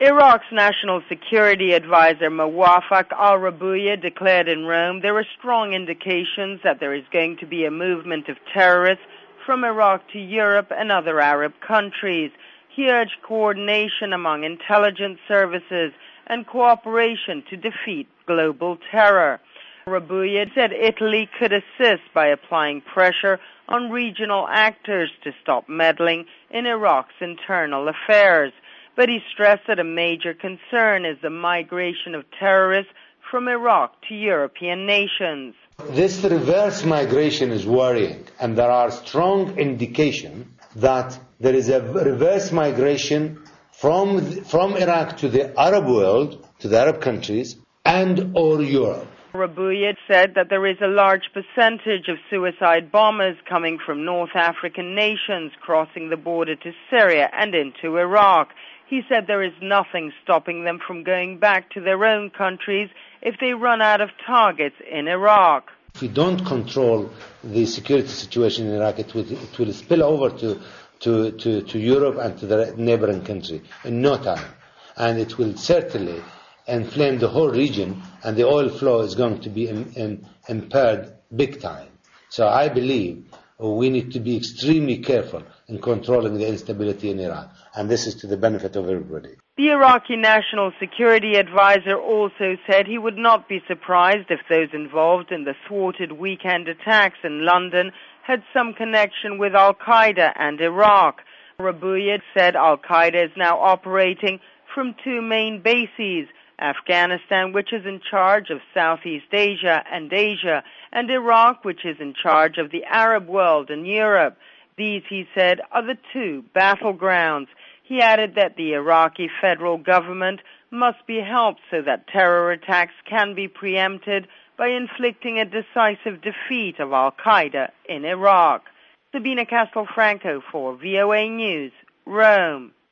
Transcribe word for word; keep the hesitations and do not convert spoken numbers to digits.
Iraq's National Security Advisor Muwafaq al-Rabuya declared in Rome there are strong indications that there is going to be a movement of terrorists from Iraq to Europe and other Arab countries. He urged coordination among intelligence services and cooperation to defeat global terror. Rabuya said Italy could assist by applying pressure on regional actors to stop meddling in Iraq's internal affairs. But he stressed that a major concern is the migration of terrorists from Iraq to European nations. This reverse migration is worrying, and there are strong indications that there is a reverse migration from, from Iraq to the Arab world, to the Arab countries, and or Europe. Rabuya said that there is a large percentage of suicide bombers coming from North African nations crossing the border to Syria and into Iraq. He said there is nothing stopping them from going back to their own countries if they run out of targets in Iraq. If we don't control the security situation in Iraq, it will, it will spill over to, to, to, to Europe and to the neighboring country in no time. And it will certainly inflame the whole region, and the oil flow is going to be in, in, impaired big time. So I believe we need to be extremely careful in controlling the instability in Iraq, and this is to the benefit of everybody. The Iraqi National Security Advisor also said he would not be surprised if those involved in the thwarted weekend attacks in London had some connection with Al-Qaeda and Iraq. Rabuya said Al-Qaeda is now operating from two main bases, Afghanistan, which is in charge of Southeast Asia and Asia, and Iraq, which is in charge of the Arab world and Europe. These, he said, are the two battlegrounds. He added that the Iraqi federal government must be helped so that terror attacks can be preempted by inflicting a decisive defeat of Al-Qaeda in Iraq. Sabina Castelfranco for V O A News, Rome.